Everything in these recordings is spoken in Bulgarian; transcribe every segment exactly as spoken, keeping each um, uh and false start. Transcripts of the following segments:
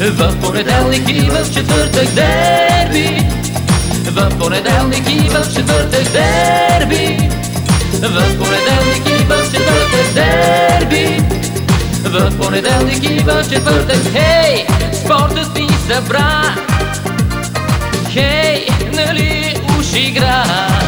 В понеделник и в четвъртък дерби. В понеделник и в четвъртък дерби. В понеделник и в четвъртък дерби. В понеделник и в четвъртък. Хей, спортът ни събра. Хей, нали уж игра?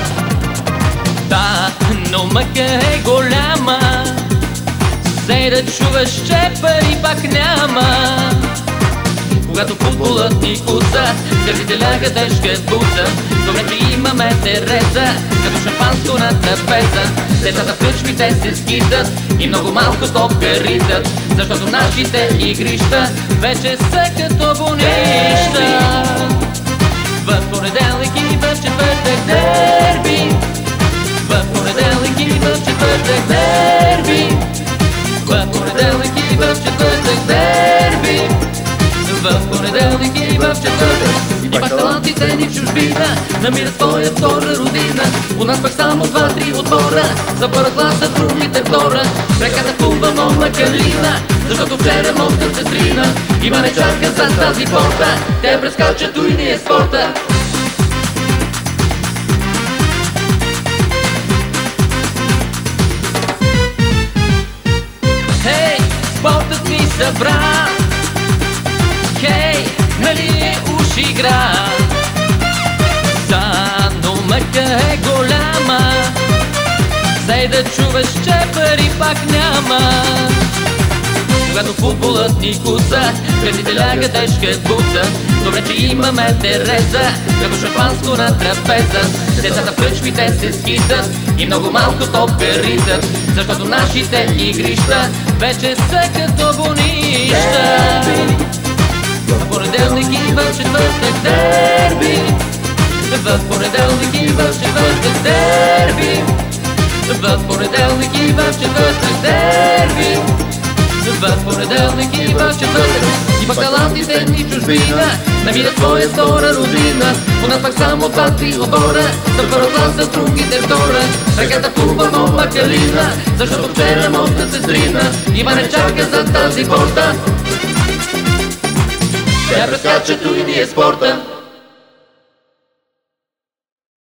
Да, но мъка е голяма. Сей да чуваш, че пари пак няма. Когато футболът ни куца, сърците ляга тежка буца. Добре, че имаме Тереза, като шампанско на трапеза. Децата в кръчмите се скитат и много малко топка ритат, защото нашите игрища вече са като бунища. В понеделник и в четвъртък дерби. В понеделник и в четвъртък дерби. В понеделник и в четвъртък дерби. В понеделник и в четвъртък. И пак талантите ни в чужбина намират своя втора родина. У нас пак само два-три отбора, за първа класа, другите втора. Реката плува мома Калина, защото вчера мостът се срина. Има не чака зад тази порта, те прескачат уйния спорта. Хей, спортът ни събра. Хей, нали е уж игра? Да, но мъка е голяма. Сей да чуваш, че пари пак няма. Когато футболът ни куца, кръците ляга тежка буца. Добре, че имаме Тереза, като шампанско на трапеза. Децата в кръчмите се скитат и много малко топка ритат, защото нашите игрища вече са като бунища. В понеделник и в четвъртък дерби. В понеделник и в четвъртък дерби. В понеделник и в четвъртък дерби. В понеделник и в четвъртък. И пак талантите ни чужбина намират своя втора родина. У нас пак само два-три отбора, за първа класа, другите втора. Ръката плува мома Калина, защото вчера мостът се срина. Има не чака зад тази порта, те прескачат уйния спорта.